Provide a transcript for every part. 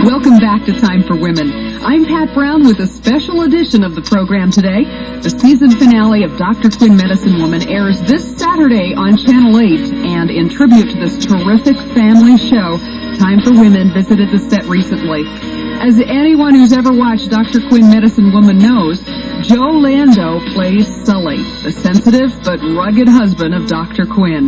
Welcome back to Time for Women. I'm Pat Brown with a special edition of the program today. The season finale of Dr. Quinn Medicine Woman airs this Saturday on Channel 8, and in tribute to this terrific family show, Time for Women visited the set recently. As anyone who's ever watched Dr. Quinn Medicine Woman knows, Joe Lando plays Sully, the sensitive but rugged husband of Dr. Quinn.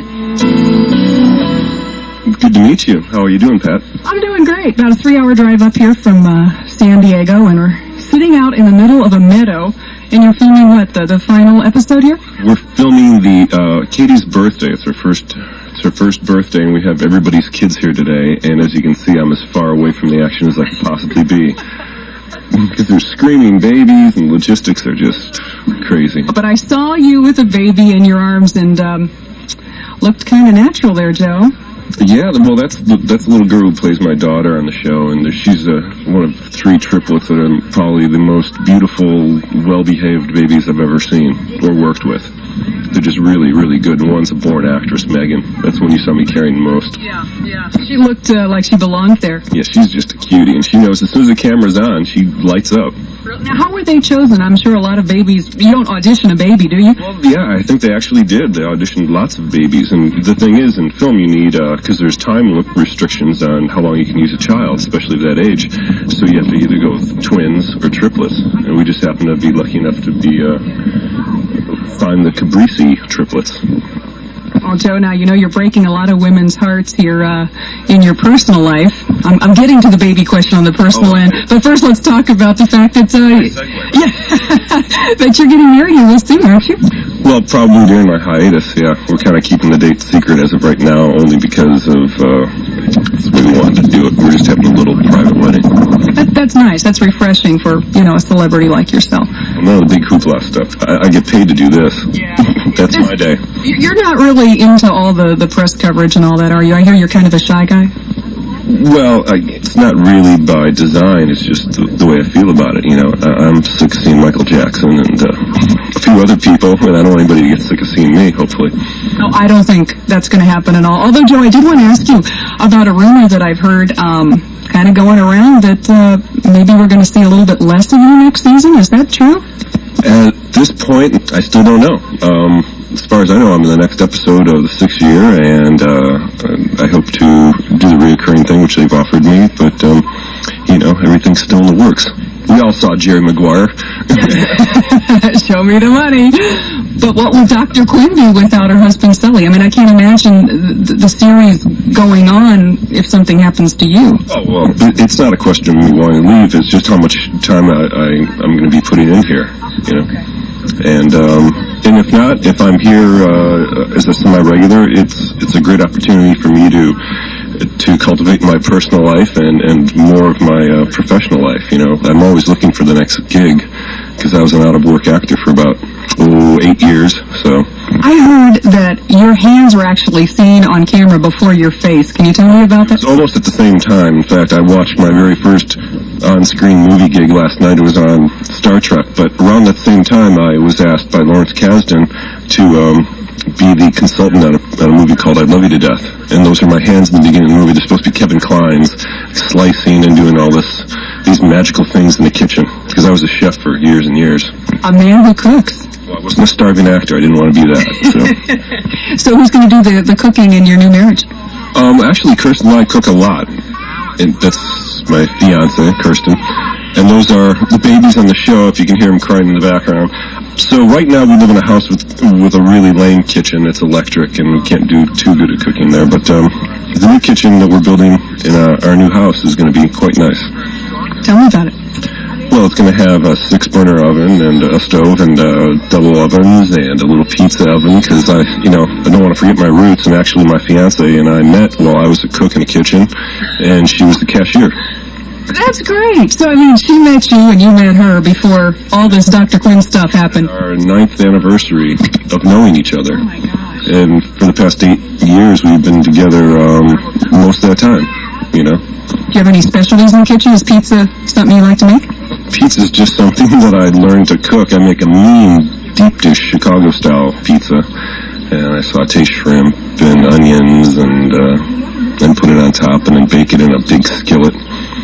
Good to meet you. How are you doing, Pat? I'm doing great. About a 3-hour drive up here from San Diego, and we're sitting out in the middle of a meadow. And you're filming what, the final episode here? We're filming the Katie's birthday. It's her first birthday, and we have everybody's kids here today. And as you can see, I'm as far away from the action as I could possibly be, because they're screaming babies, and logistics are just crazy. But I saw you with a baby in your arms, and looked kind of natural there, Joe. Yeah, well, that's the little girl who plays my daughter on the show, and she's one of 3 triplets that are probably the most beautiful, well-behaved babies I've ever seen or worked with. They're just really, really good. And one's a born actress, Megan. That's when you saw me carrying most. Yeah. She looked like she belonged there. Yeah, she's just a cutie, and she knows as soon as the camera's on, she lights up. Now, how were they chosen? I'm sure a lot of babies, you don't audition a baby, do you? Well, yeah, I think they actually did. They auditioned lots of babies, and the thing is, in film you need, because there's time restrictions on how long you can use a child, especially at that age, so you have to either go with twins or triplets, and we just happen to be lucky enough to find the Cabrisi triplets. Well, Joe, now, you know you're breaking a lot of women's hearts here in your personal life. I'm getting to the baby question on the personal end, but first let's talk about the fact that that you're getting married in this thing, aren't you? Well, probably during my hiatus, yeah. We're kind of keeping the date secret as of right now, only because of that's the way we wanted to do it. We're just having a little private wedding. That's nice. That's refreshing for, a celebrity like yourself. No, the big hoopla stuff. I get paid to do this. Yeah. That's my day. You're not really into all the press coverage and all that, are you? I hear you're kind of a shy guy. Well, it's not really by design. It's just the way I feel about it. I'm sick of seeing Michael Jackson and a few other people, and I don't want anybody to get sick of seeing me, hopefully. No, I don't think that's going to happen at all. Although, Joe, I did want to ask you about a rumor that I've heard kind of going around that maybe we're going to see a little bit less of you next season. Is that true? At this point, I still don't know. As far as I know, I'm in the next episode of the 6th year, and I hope to do the reoccurring thing, which they've offered me, but, everything's still in the works. We all saw Jerry Maguire. Show me the money. But what would Dr. Quinn do without her husband, Sully? I mean, I can't imagine the series going on if something happens to you. Oh, well, it's not a question of me wanting to leave. It's just how much time I'm going to be putting in here, Okay. And if not, if I'm here as a semi-regular, it's a great opportunity for me to cultivate my personal life and more of my professional life. I'm always looking for the next gig, because I was an out-of-work actor for about 8 years. So I heard that your hands were actually seen on camera before your face. Can you tell me about that? It's almost at the same time. In fact, I watched my very first on-screen movie gig last night. It was on Star Trek, but around that same time I was asked by Lawrence Kasdan to be the consultant on a movie called I Love You to Death. And those are my hands in the beginning of the movie. They're supposed to be Kevin Kline's, slicing and doing all these magical things in the kitchen, because I was a chef for years and years. A man who cooks. Well, I wasn't a starving actor. I didn't want to be that. So who's going to do the cooking in your new marriage? Actually, Kirsten and I cook a lot. And that's my fiance, Kirsten. And those are the babies on the show, if you can hear them crying in the background. So right now we live in a house with a really lame kitchen. It's electric, and we can't do too good at cooking there. But the new kitchen that we're building in our new house is going to be quite nice. Tell me about it. Well, it's going to have a 6-burner oven and a stove and double ovens and a little pizza oven, because I don't want to forget my roots. And actually, my fiance and I met while I was a cook in the kitchen, and she was the cashier. That's great. So, she met you and you met her before all this Dr. Quinn stuff happened. Our 9th anniversary of knowing each other. Oh, my gosh. And for the past 8 years, we've been together most of that time, Do you have any specialties in the kitchen? Is pizza something you like to make? Pizza's just something that I learned to cook. I make a mean, deep dish Chicago-style pizza. And I saute shrimp and onions and put it on top and then bake it in a big skillet.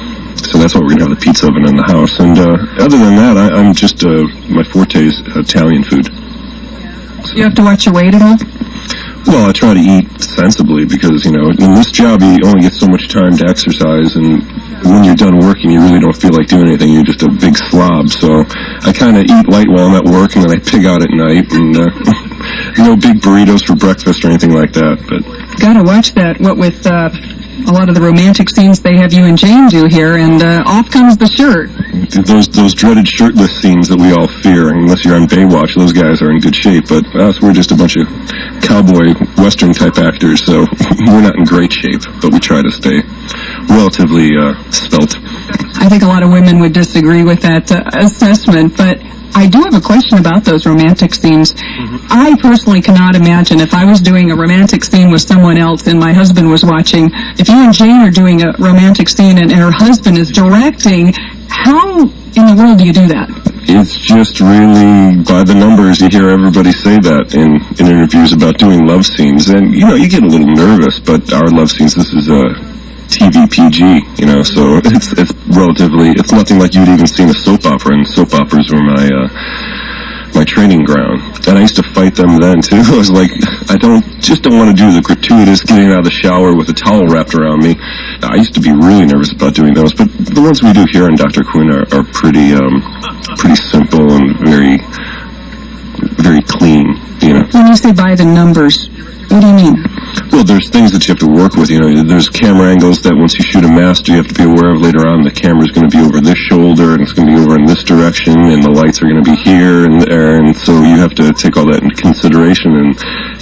So that's why we're going to have the pizza oven in the house. And other than that, I'm just, my forte is Italian food. So. You have to watch your weight at all? Well, I try to eat sensibly because, in this job you only get so much time to exercise, and when you're done working you really don't feel like doing anything. You're just a big slob. So I kind of eat light while I'm at work, and then I pig out at night, and no big burritos for breakfast or anything like that. But gotta watch that, what with a lot of the romantic scenes they have you and Jane do here, and off comes the shirt. Those dreaded shirtless scenes that we all fear. Unless you're on Baywatch, those guys are in good shape, but us, we're just a bunch of cowboy western type actors, so we're not in great shape, but we try to stay relatively svelte. I think a lot of women would disagree with that assessment, but I do have a question about those romantic scenes. I personally cannot imagine if I was doing a romantic scene with someone else and my husband was watching, if you and Jane are doing a romantic scene and her husband is directing, how in the world do you do that? It's just really by the numbers. You hear everybody say that in interviews about doing love scenes, and you get a little nervous, but our love scenes, this is TV PG, so it's relatively, it's nothing like you'd even seen a soap opera, and soap operas were my training ground. And I used to fight them then too. I was like, I don't want to do the gratuitous getting out of the shower with a towel wrapped around me. I used to be really nervous about doing those, but the ones we do here on Dr. Quinn are pretty simple and very, very clean, When you say by the numbers, what do you mean? Well, there's things that you have to work with. There's camera angles that once you shoot a master, you have to be aware of later on. The camera's going to be over this shoulder, and it's going to be over in this direction, and the lights are going to be here and there, and so you have to take all that into consideration. And,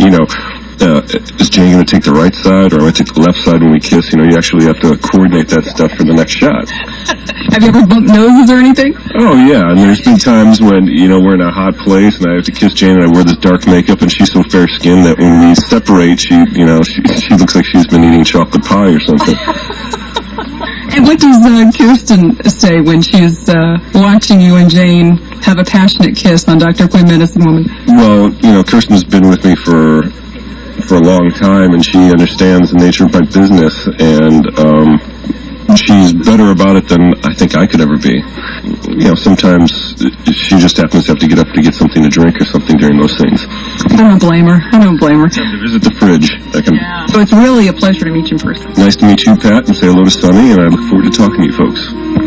is Jane going to take the right side, or am I take the left side when we kiss? You actually have to coordinate that stuff for the next shot. Have you ever bumped noses or anything? Oh, yeah, and there's been times when, we're in a hot place, and I have to kiss Jane, and I wear this dark makeup, and she's so fair-skinned that when we separate, she looks like she's been eating chocolate pie or something. And what does Kirsten say when she's watching you and Jane have a passionate kiss on Dr. Quinn Medicine Woman? Well, Kirsten's been with me for a long time, and she understands the nature of my business, and she's better about it than I think I could ever be. Sometimes she just happens to have to get up to get something to drink or something during those things. I don't blame her. Time to visit the fridge. So it's really a pleasure to meet you in person. Nice to meet you, Pat, and say hello to Sonny, and I look forward to talking to you folks.